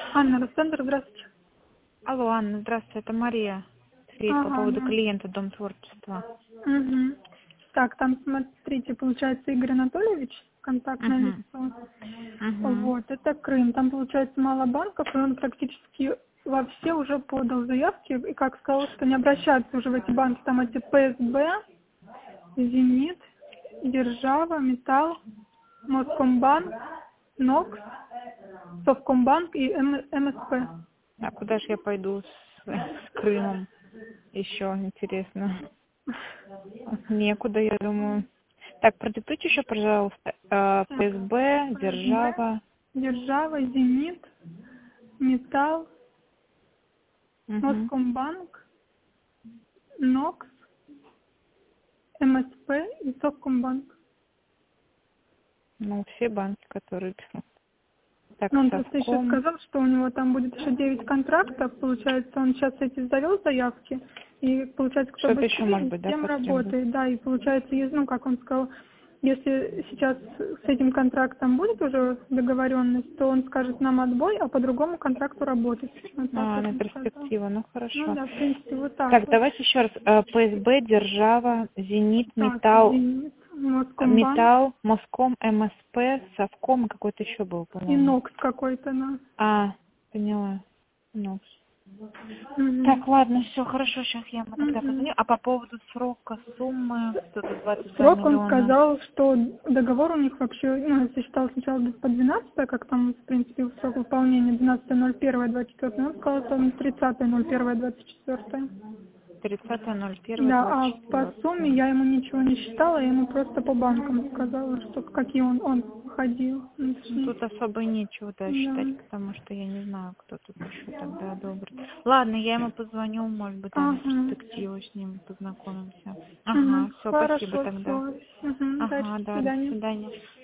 Анна, Александр, здравствуйте. Алло, Анна, здравствуйте, это Мария. По поводу Да. клиента Дом творчества. Угу. Так, там, смотрите, получается Игорь Анатольевич, контактное Угу. лицо. Угу. Вот, это Крым. Там, получается, мало банков, и он практически во все уже подал заявки, и как сказал, что не обращаются уже в эти банки. Там эти ПСБ, Зенит, Держава, Металл, Москомбанк, НОКС, Совкомбанк и МСП. А куда же я пойду с Крымом? Еще интересно. Некуда, я думаю. Так, продиктуйте еще, пожалуйста. ПСБ, Держава. Держава, Зенит, Металл, Угу. Москомбанк, НОКС, МСП и Совкомбанк. Ну, все банки, которые... Так, Но он просто еще Совком. сказал, что у него там будет еще 9 контрактов. Получается, он сейчас эти завел заявки. И получается, кто Что-то еще может быстрее, быть, с да, тем потребует? работает. Да, и получается, ну, как он сказал, если сейчас с этим контрактом будет уже договоренность, то он скажет нам отбой, а по другому контракту работать. Вот так вот На он сказал. перспективу, ну Ну хорошо. да, в принципе, вот так Так, вот. давайте еще раз. ПСБ, Держава, Зенит, Так, Металл, Зенит, Москомбанк Металл, Моском, МСП, Совком и какой-то еще был, и по-моему. НОКС какой-то, да. Поняла. Ну. Мгм. Так, ладно, все, хорошо, сейчас я ему тогда Мгм. позвоню. А по поводу срока, суммы, что-то 22 Срок он миллиона. сказал, что договор у них вообще, ну, я считал сначала по 12, как там, в принципе, срок выполнения 12.01.24, он сказал, что он 30.01.24. 30.01, Да, а по 24. сумме я ему ничего не считала, я ему просто по банкам сказала, что какие он ходил. Ну, тут особо нечего, да, считать, Да. потому что я не знаю, кто тут еще тогда одобрит. Ладно, я ему позвоню, может быть, да, на Ага. перспективу с ним познакомимся. Угу. Ага, все, спасибо Хорошо, тогда. все. Угу. Дальше, Ага, до да, до свидания. свидания.